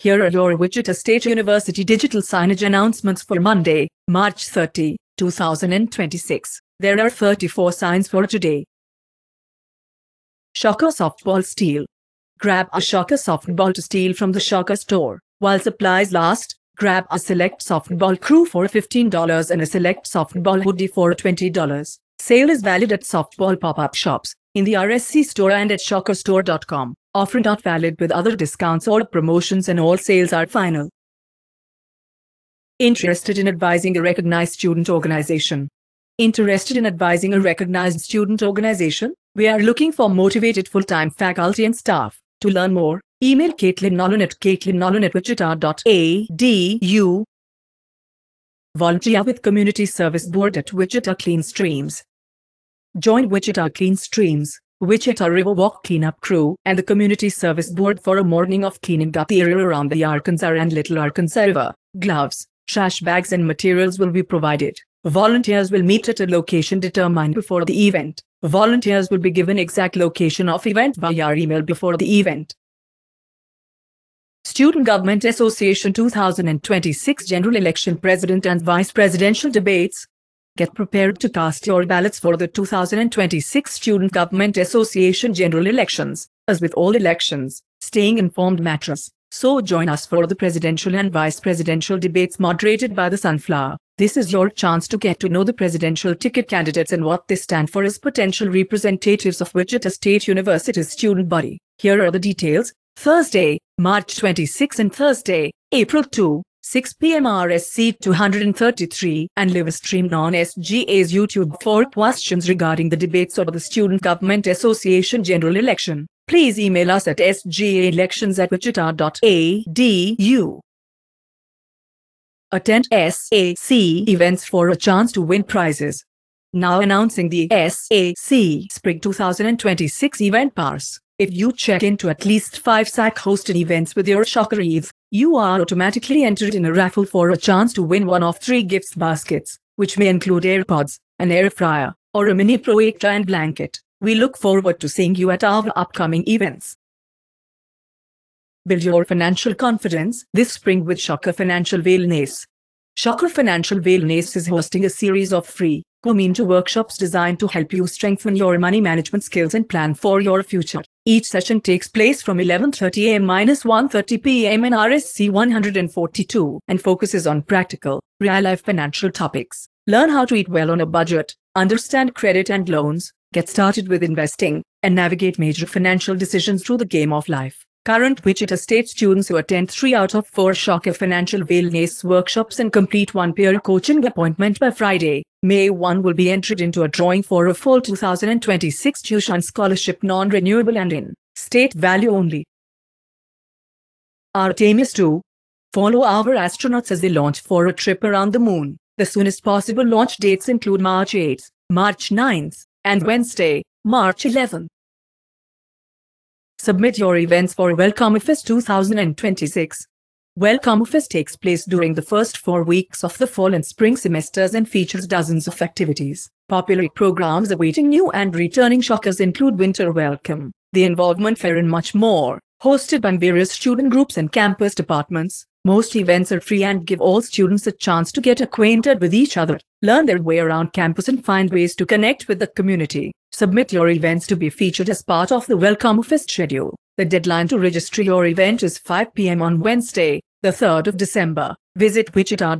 Here are your Wichita State University digital signage announcements for Monday, March 30, 2026. There are 34 signs for today. Shocker Softball Steal. Grab a Shocker softball to steal from the Shocker store. While supplies last, grab a Select softball crew for $15 and a Select softball hoodie for $20. Sale is valid at softball pop-up shops, in the RSC store and at shockerstore.com. Offer not valid with other discounts or promotions, and all sales are final. Interested in advising a recognized student organization? Interested in advising a recognized student organization? We are looking for motivated full-time faculty and staff. To learn more, email Caitlin Nolan at caitlinnolan@wichita.edu. Volunteer with Community Service Board at Wichita Clean Streams. Join Wichita Clean Streams, Wichita Riverwalk Cleanup Crew, and the Community Service Board for a morning of cleaning up the area around the Arkansas and Little Arkansas River. Gloves, trash bags and materials will be provided. Volunteers will meet at a location determined before the event. Volunteers will be given exact location of event via email before the event. Student Government Association 2026 General Election President and Vice Presidential Debates. Get prepared to cast your ballots for the 2026 Student Government Association General Elections. As with all elections, staying informed matters. So join us for the presidential and vice presidential debates moderated by the Sunflower. This is your chance to get to know the presidential ticket candidates and what they stand for as potential representatives of Wichita State University's student body. Here are the details. Thursday, March 26 and Thursday, April 2, 6 p.m. RSC 233, and live streamed on SGA's YouTube for questions regarding the debates or the Student Government Association General Election. Please email us at sgaelections@wichita.edu. Attend SAC events for a chance to win prizes. Now announcing the SAC Spring 2026 event pass. If you check into at least 5 SAC-hosted events with your Shocker Eve, you are automatically entered in a raffle for a chance to win one of 3 gifts baskets, which may include AirPods, an air fryer, or a mini projector and blanket. We look forward to seeing you at our upcoming events. Build your financial confidence this spring with Shocker Financial Wellness. Shocker Financial Wellness is hosting a series of free, community workshops designed to help you strengthen your money management skills and plan for your future. Each session takes place from 11:30 a.m.-1:30 p.m. in RSC 142 and focuses on practical, real-life financial topics. Learn how to eat well on a budget, understand credit and loans, get started with investing, and navigate major financial decisions through the game of life. Current Wichita State students who attend 3 out of 4 Shocker Financial Wellness workshops and complete 1 peer coaching appointment by Friday, May 1 will be entered into a drawing for a full 2026 tuition scholarship, non-renewable and in state value only. Artemis 2. Follow our astronauts as they launch for a trip around the moon. The soonest possible launch dates include March 8th, March 9th, and Wednesday, March 11th. Submit your events for Welcomefest 2026. Welcomefest takes place during the first 4 weeks of the fall and spring semesters and features dozens of activities. Popular programs awaiting new and returning Shockers include Winter Welcome, the Involvement Fair, and much more. Hosted by various student groups and campus departments, most events are free and give all students a chance to get acquainted with each other, learn their way around campus, and find ways to connect with the community. Submit your events to be featured as part of the Welcomefest schedule. The deadline to register your event is 5 p.m. on Wednesday, the 3rd of December. Visit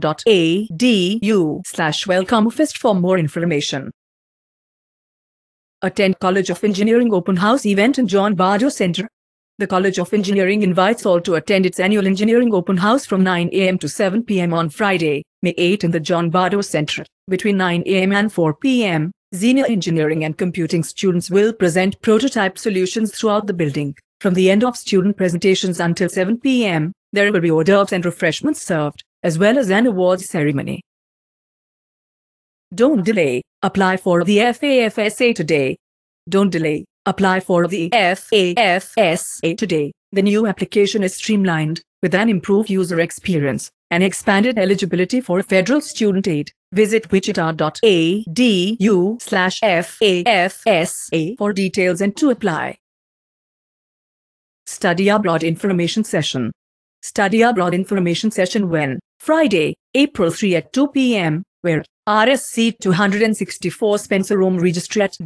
wichita.edu/Welcomefest for more information. Attend College of Engineering Open House event in John Bardow Center. The College of Engineering invites all to attend its annual Engineering Open House from 9 a.m. to 7 p.m. on Friday, May 8 in the John Bardow Center. Between 9 a.m. and 4 p.m., senior engineering and computing students will present prototype solutions throughout the building. From the end of student presentations until 7 p.m., there will be hors d'oeuvres and refreshments served, as well as an awards ceremony. Don't delay. Apply for the FAFSA today. Don't delay. Apply for the FAFSA today. The new application is streamlined, with an improved user experience and expanded eligibility for federal student aid. Visit wichita.edu/FAFSA for details and to apply. Study Abroad Information Session. Study Abroad Information Session when? Friday, April 3 at 2 p.m. Where? RSC 264 Spencer Room. Register at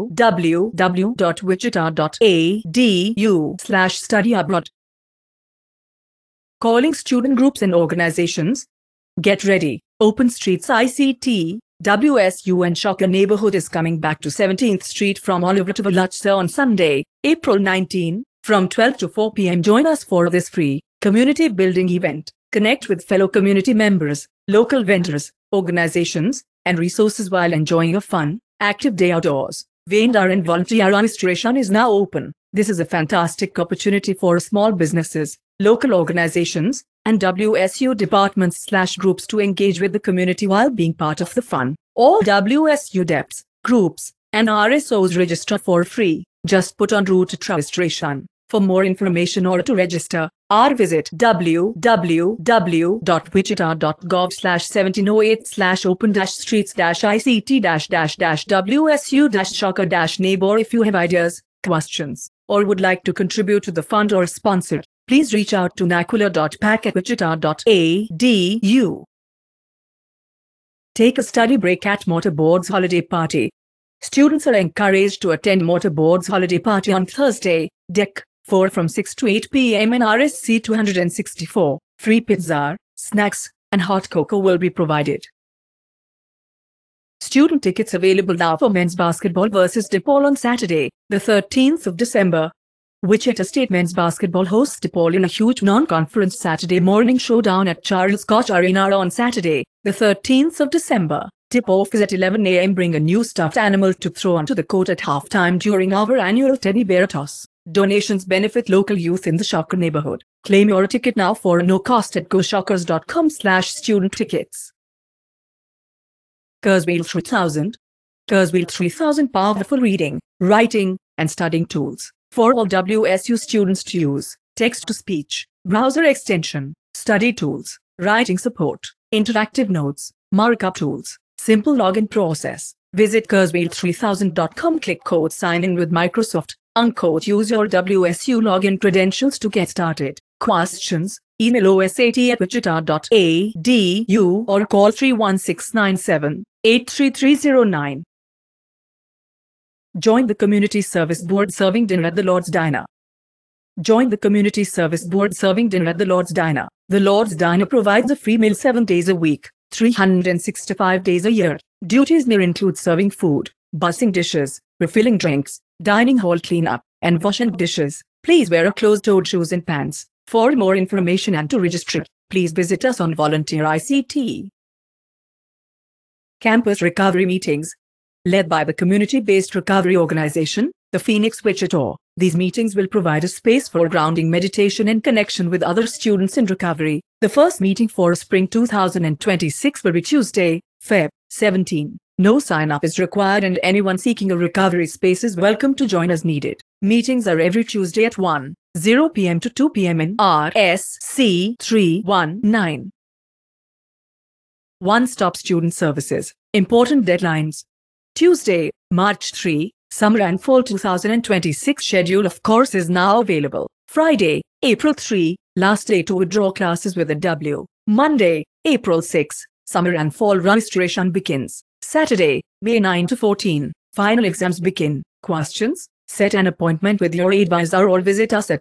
www.wichita.edu/studyabroad. Calling student groups and organizations. Get ready. Open Streets ICT, WSU and Shocker Neighborhood is coming back to 17th Street from Oliver to Valachsa on Sunday, April 19, from 12 to 4 p.m. Join us for this free community building event. Connect with fellow community members, local vendors, organizations, and resources while enjoying a fun, active day outdoors. Vendor and volunteer registration is now open. This is a fantastic opportunity for small businesses, local organizations, and WSU departments/groups to engage with the community while being part of the fun. All WSU DEPs, groups, and RSOs register for free. Just put on route to registration. For more information or to register, or visit www.wichita.gov/1708/open-streets-ict-WSU-shocker-neighbor. If you have ideas, questions, or would like to contribute to the fund or sponsor, please reach out to nakula.pack@wichita.edu. Take a study break at Motorboard's holiday party. Students are encouraged to attend Motorboard's holiday party on Thursday, Dec. 4 from 6 to 8 p.m. in RSC 264. Free pizza, snacks, and hot cocoa will be provided. Student tickets available now for men's basketball versus DePaul on Saturday, the 13th of December. Wichita State men's basketball hosts DePaul in a huge non-conference Saturday morning showdown at Charles Koch Arena on Saturday, the 13th of December. Tip-off is at 11 a.m. Bring a new stuffed animal to throw onto the court at halftime during our annual teddy bear toss. Donations benefit local youth in the Shocker neighborhood. Claim your ticket now for no cost at goshockers.com/student tickets. Kurzweil 3000. Kurzweil 3000 powerful reading, writing, and studying tools for all WSU students to use. Text-to-speech, browser extension, study tools, writing support, interactive notes, markup tools, simple login process. Visit kurzweil3000.com. Click code sign in with Microsoft. Unquote. Use your WSU login credentials to get started. Questions? Email osat@wichita.edu or call 31697-83309. Join the Community Service Board serving dinner at the Lord's Diner. Join the Community Service Board serving dinner at the Lord's Diner. The Lord's Diner provides a free meal 7 days a week, 365 days a year. Duties may include serving food, bussing dishes, refilling drinks, dining hall cleanup, and washing dishes. Please wear a closed-toed shoes and pants. For more information and to register, please visit us on Volunteer ICT. Campus Recovery Meetings. Led by the community-based recovery organization, the Phoenix Wichita. These meetings will provide a space for grounding meditation and connection with other students in recovery. The first meeting for spring 2026 will be Tuesday, Feb. 17. No sign-up is required and anyone seeking a recovery space is welcome to join as needed. Meetings are every Tuesday at 1:00 p.m. to 2 p.m. in RSC 319. One-stop student services. Important deadlines. Tuesday, March 3, Summer and Fall 2026 schedule of course is now available. Friday, April 3, last day to withdraw classes with a W. Monday, April 6, Summer and Fall registration begins. Saturday, May 9 to 14, final exams begin. Questions? Set an appointment with your advisor or visit us at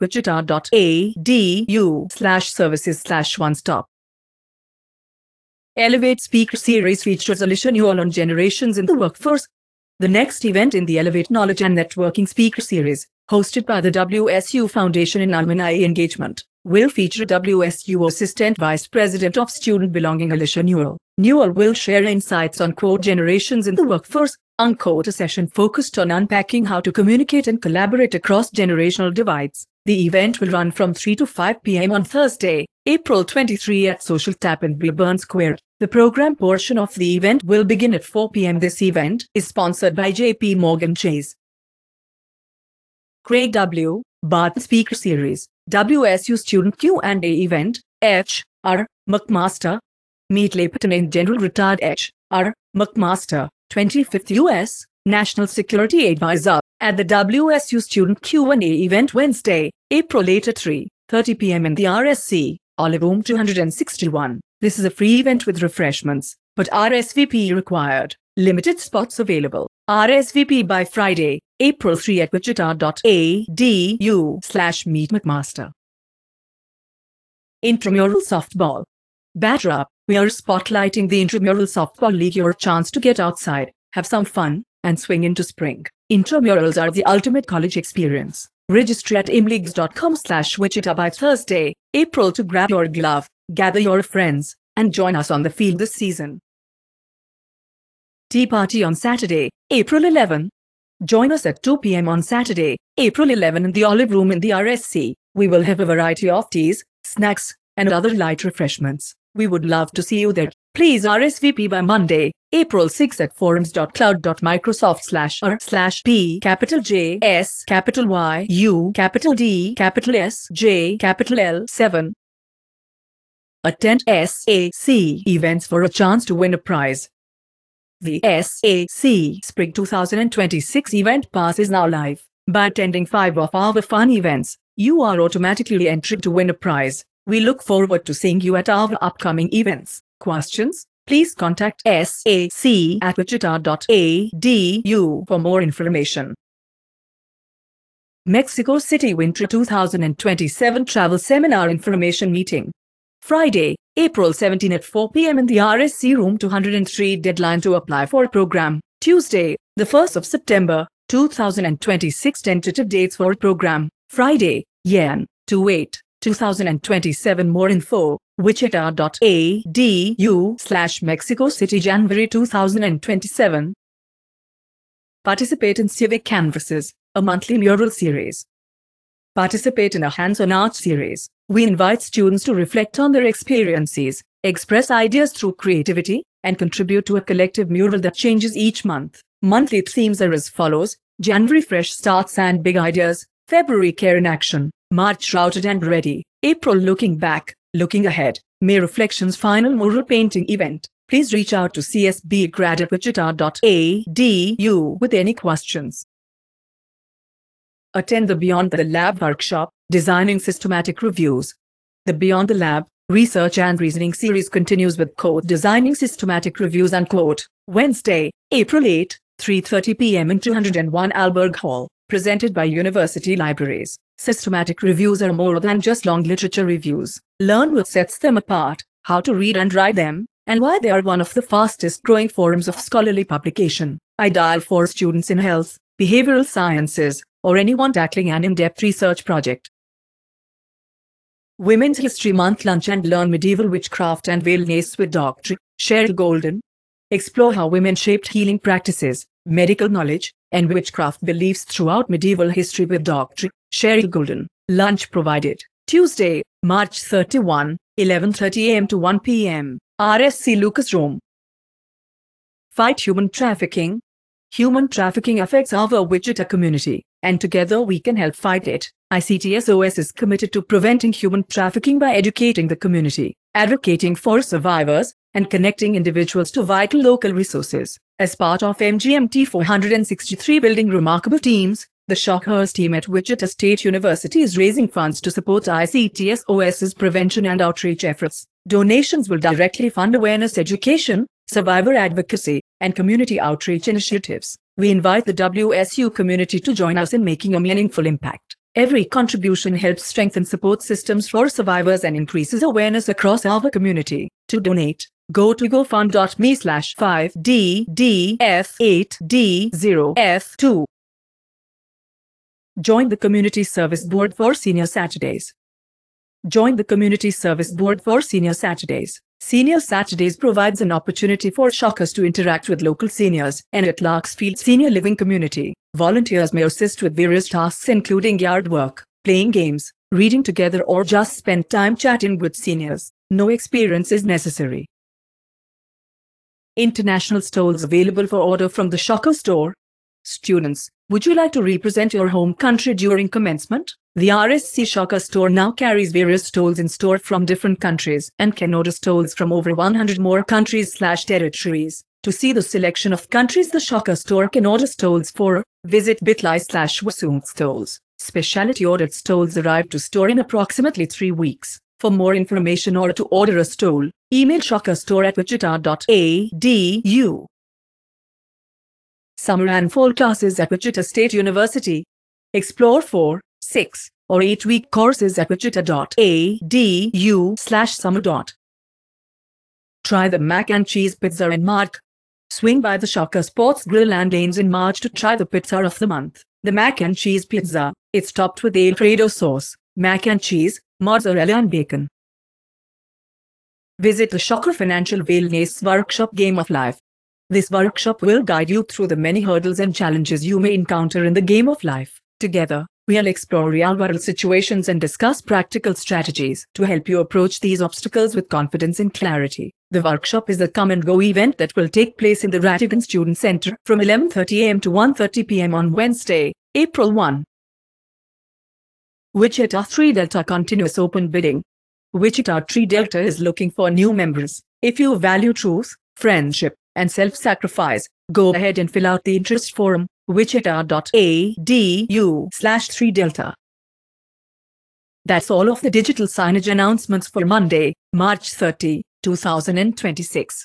wichita.edu/services/one-stop. Elevate Speaker Series features Alicia Newell on generations in the workforce. The next event in the Elevate Knowledge and Networking Speaker Series, hosted by the WSU Foundation in Alumni Engagement, will feature WSU Assistant Vice President of Student Belonging Alicia Newell. Newell will share insights on quote generations in the workforce, unquote, a session focused on unpacking how to communicate and collaborate across generational divides. The event will run from 3 to 5 p.m. on Thursday, April 23 at Social Tap in Blackburn Square. The program portion of the event will begin at 4 p.m. This event is sponsored by JP Morgan Chase. Craig W. Barth Speaker Series, WSU Student Q&A Event, H.R. McMaster. Meet Lieutenant General Retired H.R. McMaster, 25th U.S. National Security Advisor, at the WSU Student Q&A Event Wednesday, April 8 at 3:30 p.m. in the RSC Olive Room 261. This is a free event with refreshments, but RSVP required. Limited spots available. RSVP by Friday, April 3 at wichita.edu/meetmcmaster. Intramural softball. Batter up. We are spotlighting the Intramural Softball League, your chance to get outside, have some fun, and swing into spring. Intramurals are the ultimate college experience. Register at imleagues.com/Wichita by Thursday, April to grab your glove, gather your friends, and join us on the field this season. Tea Party on Saturday, April 11. Join us at 2 p.m. on Saturday, April 11 in the Olive Room in the RSC. We will have a variety of teas, snacks, and other light refreshments. We would love to see you there. Please RSVP by Monday, April 6 at forums.cloud.microsoft/r/p J S Y U D S J L 7. Attend SAC events for a chance to win a prize. The SAC Spring 2026 event pass is now live. By attending 5 of our fun events, you are automatically entered to win a prize. We look forward to seeing you at our upcoming events. Questions? Please contact sac@wichita.edu for more information. Mexico City Winter 2027 Travel Seminar Information Meeting. Friday, April 17 at 4 p.m. in the RSC Room 203. Deadline to apply for program. Tuesday, the 1st of September, 2026. Tentative dates for program. Friday, Yan 28, 2027. More info, wichita.edu/Mexico City January 2027. Participate in Civic Canvases, a monthly mural series. Participate in a hands-on art series. We invite students to reflect on their experiences, express ideas through creativity, and contribute to a collective mural that changes each month. Monthly themes are as follows: January Fresh Starts and Big Ideas, February Care in Action, March Routed and Ready, April Looking Back, Looking Ahead, May Reflections Final Mural Painting Event. Please reach out to csbgrad@wichita.edu with any questions. Attend the Beyond the Lab workshop, Designing Systematic Reviews. The Beyond the Lab Research and Reasoning series continues with Designing Systematic Reviews and Wednesday, April 8, 3:30 p.m. in 201 Alberg Hall, presented by University Libraries. Systematic reviews are more than just long literature reviews. Learn what sets them apart, how to read and write them, and why they are one of the fastest growing forms of scholarly publication. Ideal for students in health, behavioral sciences, or anyone tackling an in-depth research project. Women's History Month Lunch and Learn Medieval Witchcraft and Wellness with Dr. Cheryl Golden. Explore how women shaped healing practices, medical knowledge, and witchcraft beliefs throughout medieval history with Dr. Cheryl Golden. Lunch provided. Tuesday, March 31, 11:30 a.m. to 1 p.m. RSC Lucas Room. Fight human trafficking. Human trafficking affects our Wichita community, and together we can help fight it. ICTSOS is committed to preventing human trafficking by educating the community, advocating for survivors, and connecting individuals to vital local resources. As part of MGMT 463 Building Remarkable Teams, the Shockhurst team at Wichita State University is raising funds to support ICTSOS's prevention and outreach efforts. Donations will directly fund awareness education, survivor advocacy, and community outreach initiatives. We invite the WSU community to join us in making a meaningful impact. Every contribution helps strengthen support systems for survivors and increases awareness across our community. To donate, go to gofund.me/5DDF8D0F2. Join the Community Service Board for Senior Saturdays. Join the Community Service Board for Senior Saturdays. Senior Saturdays provides an opportunity for Shockers to interact with local seniors and at Larksfield Senior Living Community. Volunteers may assist with various tasks including yard work, playing games, reading together, or just spend time chatting with seniors. No experience is necessary. International stalls available for order from the Shocker store. Students, would you like to represent your home country during commencement? The RSC Shocker store now carries various stalls in store from different countries and can order stalls from over 100 more countries/territories. To see the selection of countries the Shocker store can order stalls for, visit bit.ly/wasung stalls. Specialty ordered stalls arrive to store in approximately 3 weeks. For more information or to order a stole, email shockerstore@wichita.edu. Summer and fall classes at Wichita State University. Explore 4, 6, or 8-week courses at wichita.edu/summer. Try the mac and cheese pizza in March. Swing by the Shocker Sports Grill and Lanes in March to try the pizza of the month, the mac and cheese pizza. It's topped with Alfredo sauce, mac and cheese, mozzarella and bacon. Visit the Shocker Financial Wellness Workshop Game of Life. This workshop will guide you through the many hurdles and challenges you may encounter in the game of life. Together, we'll explore real-world situations and discuss practical strategies to help you approach these obstacles with confidence and clarity. The workshop is a come-and-go event that will take place in the Ratigan Student Center from 11:30 a.m. to 1:30 p.m. on Wednesday, April 1. Wichita 3 Delta Continuous Open Bidding. Wichita 3 Delta is looking for new members. If you value truth, friendship, and self-sacrifice, go ahead and fill out the interest form, wichita.edu/3delta. That's all of the digital signage announcements for Monday, March 30, 2026.